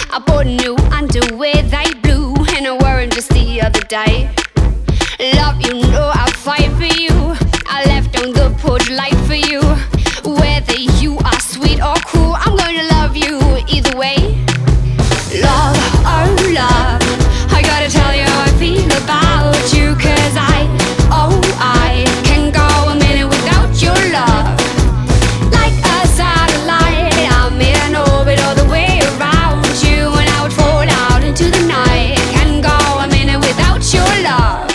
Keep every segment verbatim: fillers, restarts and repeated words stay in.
I bought new underwear, they blew, and I wore them just the other day. Love, you know I'll fight for you. I left on the porch light for you. Whether you are sweet or cruel, I'm gonna love you either way. Love, oh love, I gotta tell you how I feel about you. Cause I, oh I, can go a minute without your love. Like a satellite, I'm in orbit all the way around you, and I would fall out into the night. Can go a minute without your love.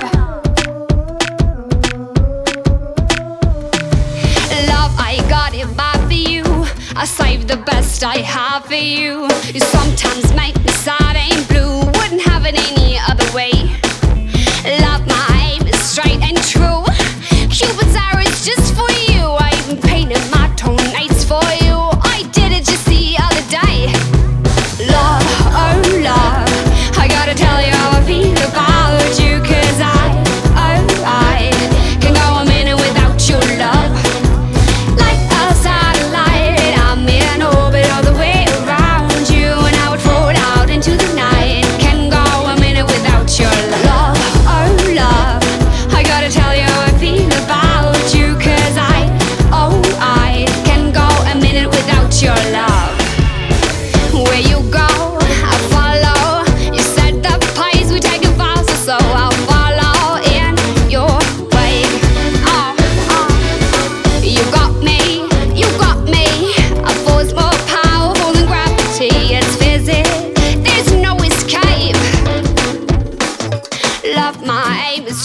Love, I got it bad for you. I saved the best I have for you. You sometimes make me sad and blue. Wouldn't have it any other way. Love, my aim is straight and true. Cupid's arrow is just for you. I even painted my toenails for you. I did it just the other day. Love, oh love, I gotta tell you how I feel about you. Cause I, oh I, can go a minute without your love. Like a satellite, I'm in orbit all the way around you, and I would fall out into the night. Can go a minute without your love. Oh love, I gotta tell you how I feel about you. Cause I, oh I, can go a minute without your love. Where you go, I follow. You said the place we take a vow, so, so I'll follow in your way. Oh, oh, you got me, you got me. A force more powerful than gravity. It's physics, there's no escape. Love, my aim is